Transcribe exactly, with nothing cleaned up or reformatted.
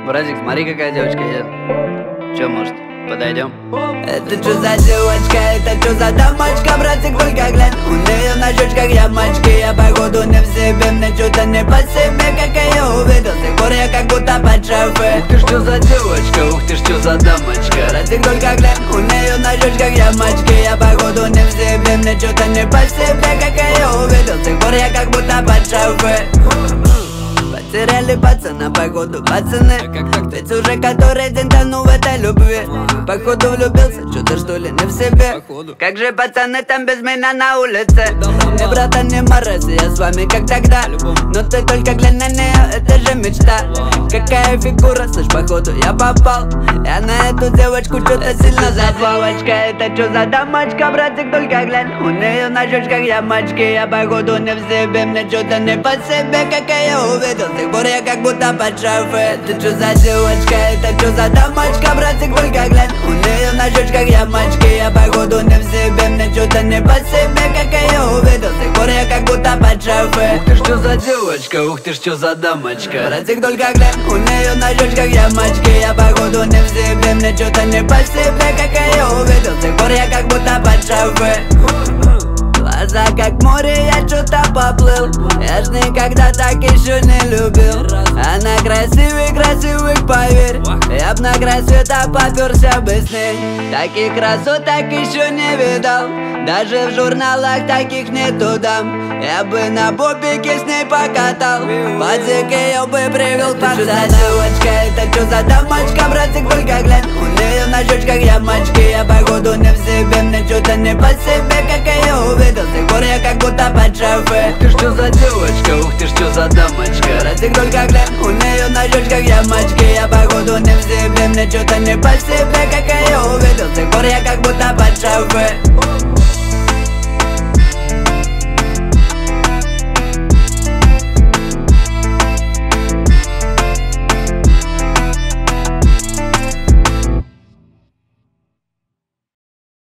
Братик, смотри, какая девочка едет. Че, может, подойдем? Это что за девочка, это что за дамочка, братик, только глянь. У нее на щечках ямочки, я походу не в себе, мне что-то не по себе, как я ее увидел, с тех пор я как будто под шафе. Ух ты ж, что за девочка, ух ты ж, что за дамочка. Братик, только глянь, у нее на щечках ямочки, я походу не в себе, мне что-то не по себе, как я ее увидел, с тех пор я как будто под шафе. Потеряли пацана, походу, пацаны. Ведь уже который день тону в этой любви. Походу влюбился, что-то что ли не в себе. Как же пацаны там без меня на улице? Не, братан, не морозь, я с вами как тогда. Но ты только глянь на нее, это же мечта. Какая фигура, слышь, походу я попал. Я на эту девочку что-то сильно запал. Девочка, это что за дамочка, братик, только глянь. У нее на щечках ямочки, я походу не в себе, мне что-то не по себе, как я ее увидел. С тех пор я как будто под шафе. Это что за девочка, это что за дамочка, братик, только глянь. У нее на щечках ямочки, я походу не в себе, мне что-то не по себе, как я ее увидел. С тех пор я как будто под шафе. Ух ты ж, что за девочка, ух ты ж, что за дамочка. Братик, только глянь, у нее на щечках ямочки, я походу не в себе, мне что-то не по себе, как я ее увидел. С тех пор я как будто под шафе. Глаза как море, я что-то поплыл. Я ж никогда так еще не любил. Она красивый, красивый, поверь. Я б на край света поперся бы с ней. Таких красоток еще не видал. Даже в журналах таких нету дам. Я бы на бобике с ней покатал. Пацик ее бы привел пацана. Это что за девочка, это что за дамочка, братик, только глянь. У нее на щечках ямочки, я походу не в себе, мне что-то не по себе, как я ее увидел. С тех пор я как будто под шафе. Ух ты ж, что за девочка, ух ты ж, что за дамочка. Братик, только глянь, у нее на щечках ямочки, я походу не в себе, мне что-то не по себе, как я ее увидел. С тех пор я как будто под шафе.